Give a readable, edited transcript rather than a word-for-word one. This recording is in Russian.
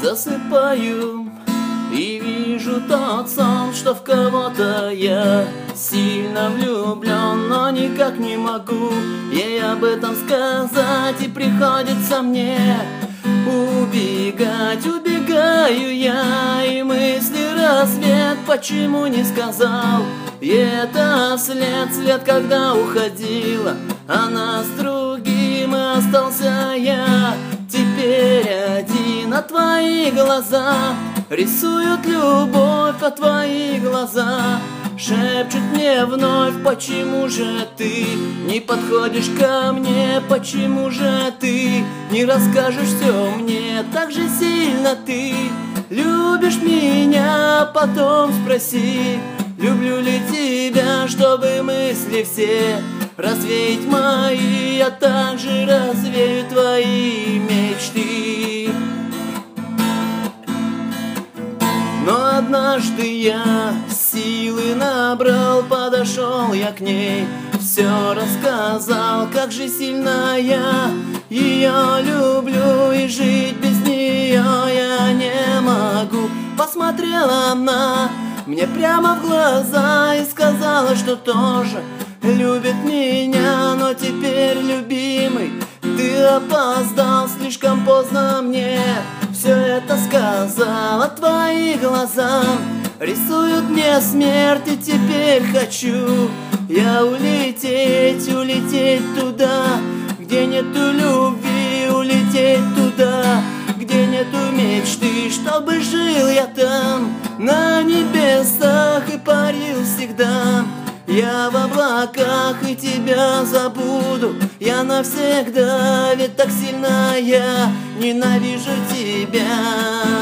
Засыпаю и вижу тот сон, что в кого-то я сильно влюблен, но никак не могу ей об этом сказать, и приходится мне убегать. Убегаю я, и мысли рассвет, почему не сказал ей это вслед, когда уходила она с другим, и остался я теперь один. А твои глаза рисуют любовь, а твои глаза шепчут мне вновь: почему же ты не подходишь ко мне, почему же ты не расскажешь все мне? Так же сильно ты любишь меня, потом спроси, люблю ли тебя, чтобы мысли все развеять мои, а также развею твои мечты. Но однажды я силы набрал, подошел я к ней, все рассказал, как же сильно я ее люблю, и жить без нее я не могу. Посмотрела она мне прямо в глаза и сказала, что тоже любит меня. Но теперь, любимый, ты опоздал, слишком поздно мне все это сказал. А твои глаза рисуют мне смерть, и теперь хочу я улететь, улететь туда, где нету любви, улететь туда, где нету мечты, чтобы жил я там на небесах и парил всегда я в облаках, и тебя забуду я навсегда, ведь так сильно я ненавижу тебя.